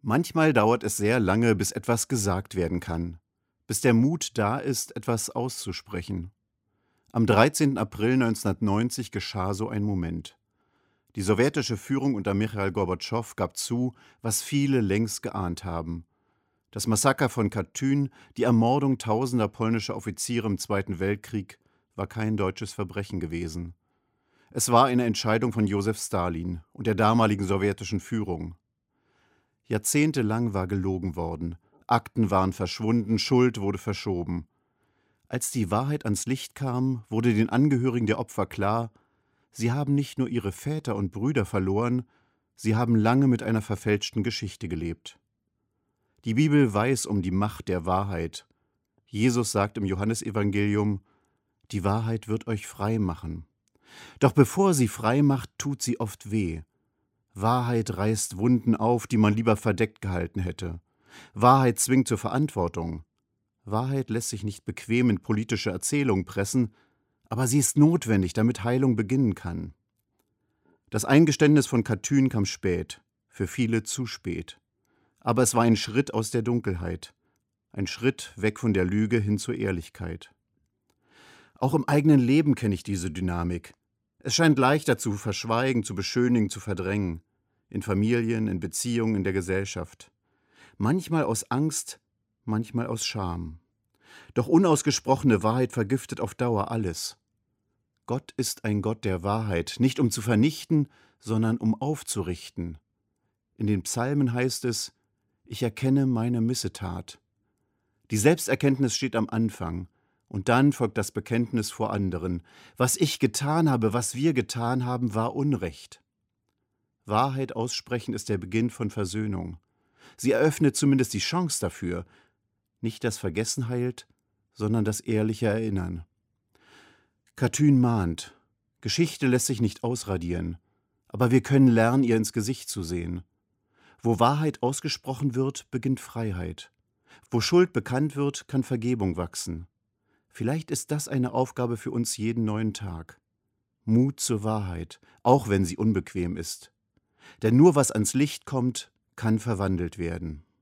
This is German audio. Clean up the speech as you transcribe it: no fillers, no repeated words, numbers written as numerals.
Manchmal dauert es sehr lange, bis etwas gesagt werden kann, bis der Mut da ist, etwas auszusprechen. Am 13. April 1990 geschah so ein Moment. Die sowjetische Führung unter Michail Gorbatschow gab zu, was viele längst geahnt haben. Das Massaker von Katyn, die Ermordung tausender polnischer Offiziere im Zweiten Weltkrieg, war kein deutsches Verbrechen gewesen. Es war eine Entscheidung von Josef Stalin und der damaligen sowjetischen Führung. Jahrzehntelang war gelogen worden, Akten waren verschwunden, Schuld wurde verschoben. Als die Wahrheit ans Licht kam, wurde den Angehörigen der Opfer klar, sie haben nicht nur ihre Väter und Brüder verloren, sie haben lange mit einer verfälschten Geschichte gelebt. Die Bibel weiß um die Macht der Wahrheit. Jesus sagt im Johannesevangelium, die Wahrheit wird euch frei machen. Doch bevor sie frei macht, tut sie oft weh. Wahrheit reißt Wunden auf, die man lieber verdeckt gehalten hätte. Wahrheit zwingt zur Verantwortung. Wahrheit lässt sich nicht bequem in politische Erzählung pressen, aber sie ist notwendig, damit Heilung beginnen kann. Das Eingeständnis von Katyn kam spät, für viele zu spät. Aber es war ein Schritt aus der Dunkelheit, ein Schritt weg von der Lüge hin zur Ehrlichkeit. Auch im eigenen Leben kenne ich diese Dynamik. Es scheint leichter zu verschweigen, zu beschönigen, zu verdrängen. In Familien, in Beziehungen, in der Gesellschaft. Manchmal aus Angst, manchmal aus Scham. Doch unausgesprochene Wahrheit vergiftet auf Dauer alles. Gott ist ein Gott der Wahrheit, nicht um zu vernichten, sondern um aufzurichten. In den Psalmen heißt es, ich erkenne meine Missetat. Die Selbsterkenntnis steht am Anfang. Und dann folgt das Bekenntnis vor anderen. Was ich getan habe, was wir getan haben, war Unrecht. Wahrheit aussprechen ist der Beginn von Versöhnung. Sie eröffnet zumindest die Chance dafür. Nicht das Vergessen heilt, sondern das ehrliche Erinnern. Katyn mahnt. Geschichte lässt sich nicht ausradieren. Aber wir können lernen, ihr ins Gesicht zu sehen. Wo Wahrheit ausgesprochen wird, beginnt Freiheit. Wo Schuld bekannt wird, kann Vergebung wachsen. Vielleicht ist das eine Aufgabe für uns jeden neuen Tag. Mut zur Wahrheit, auch wenn sie unbequem ist. Denn nur was ans Licht kommt, kann verwandelt werden.